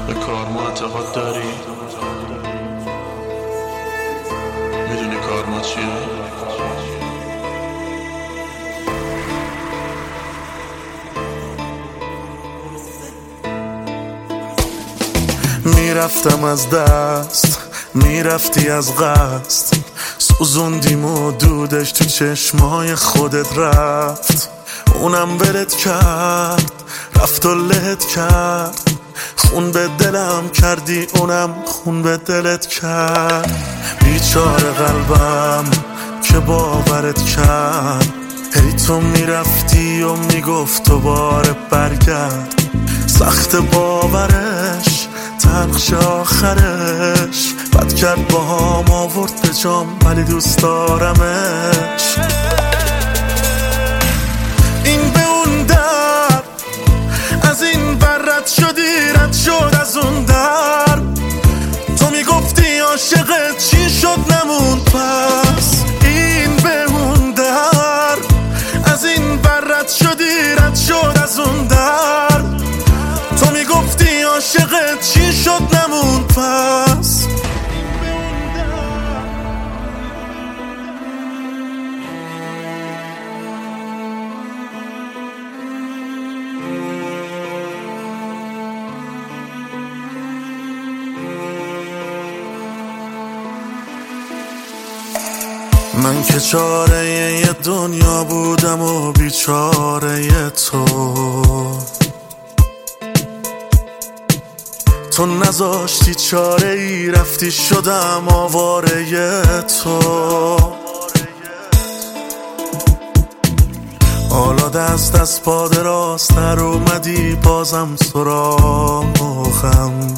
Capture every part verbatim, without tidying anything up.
به کار ما اعتقاد داری؟ میدونی کار ما چیه؟ میرفتم از دست، میرفتی از قصد، سوزوندیم و دودش تو چشمای خودت رفت. اونم ولت کرد، رفت و لهت کرد، خون به دلم کردی، اونم خون به دلت کرد. بیچاره قلبم که باورت کرد، هی تو میرفتی و میگفت دوباره برگرد. سخت باورش، تلخش آخرش، بد کرد با هم آورد به جام، ولی دوست دارمش. این به اون در، از این بر رد شدی، رد شد از اون در. تو میگفتی عاشقت، چی شد نموند پس؟ این به اون در، از این بر رد شدی، رد شد از اون در. تو میگفتی عاشقت، چی شد نموند پس؟ من که چاره یه دنیا بودم و بیچاره تو، تو نذاشتی چاره ای، رفتی شدم آواره تو. حالا دست از پا دراستر اومدی، بازم سراغم.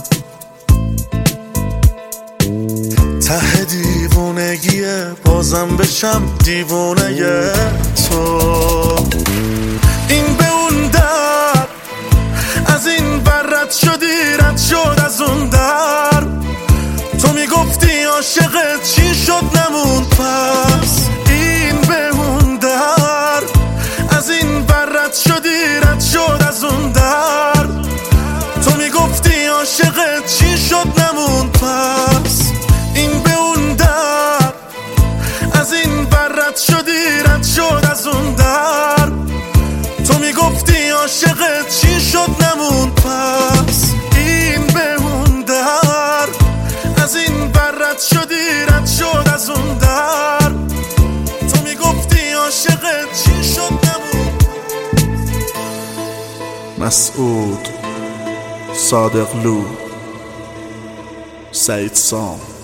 ته دیوونگیه، بازم بشم دیوونه تو. این به اون در، از این بر رد شدی، رد شد از اون در. تو میگفتی عاشقت، چی شد نموند پس؟ این به اون در، از این بر رد شدی، رد شد از اون در. تو میگفتی عاشقت، چی شد نموند پس؟ این به اون در، از این بر رد شدی، رد شد از اون در. تو میگفتی عاشقت، چی شد نموند پس؟ این به اون در، از این بر رد شدی، رد شد از اون در. تو میگفتی عاشقت، چی شد نموند. مسعود صادقلو، سعید سام.